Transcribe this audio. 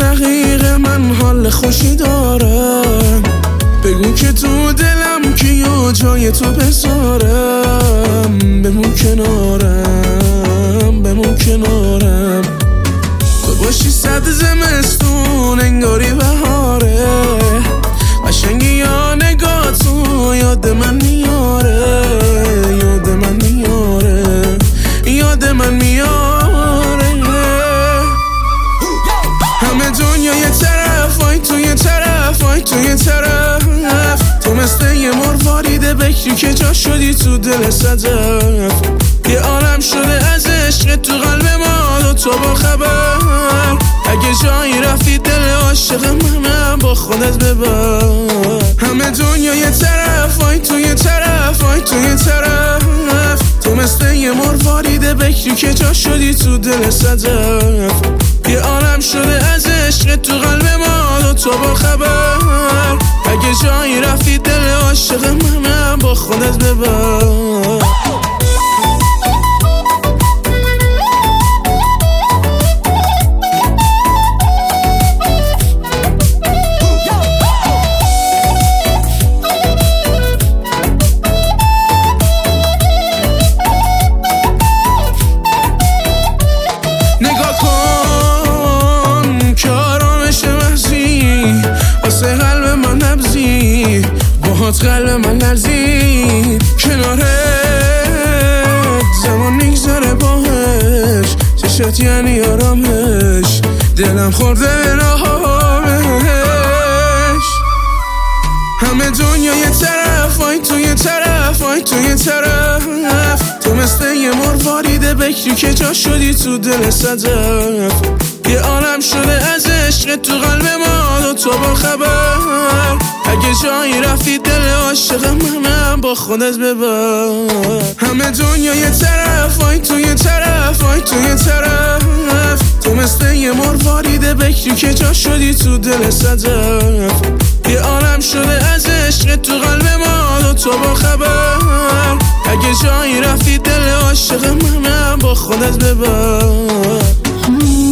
دقیقه من حال خوشی دارم، بگو که تو دلم کیو جای تو بذارم. بمون کنارم، بمون کنارم، تو باشی صد زمستون انگاری بهاره. قشنگی یا نگاه تو یاد من میاره، یاد من میاره، یاد من میاره. همه دنیا یه طرف، آی تو یه طرف، آی تو یه طرف. تو مثل یه مرواریده بکری که جا شدی تو دل صدف. یه عالم شده از عشق تو قلب ما دو تا با خبر. اگه جایی رفتی دل عاشق منم با خودت ببر. همه دنیا یه طرف، آی تو یه طرف، آی تو یه طرف. تو مثل یه مرواریده بکری که جا شدی تو دل صدف. یه عالم شده از عشق تو قلب ما دو تا با خبر. اگه جایی رفتی دل عاشق منم با خودت ببر. نگاه کن که آرامش محضی واسه قلب من نبزی، باهات قلب من لرزید. کنارت زمان میگذره باهش، چشت یعنی آرامش، دلم خورده به نهامش. همه دنیا یه طرف، آی تو یه طرف، آی تو یه طرف. تو مثل یه مرواریده بکری که جا شدی تو دل صدف. یه عالم شده از عشق تو قلب ما دو تا با خبر. اگه جایی رفتی دل عاشق منم با خودت ببر. همه دنیا یه طرف، آی تو یه طرف، آی تو یه طرف. تو مثل یه مرواریده بکری که جا شدی تو دل صدف. یه عالم شده از عشق تو قلب ما دو تا با خبر. اگه جایی رفتی دل عاشق منم با خودت ببر.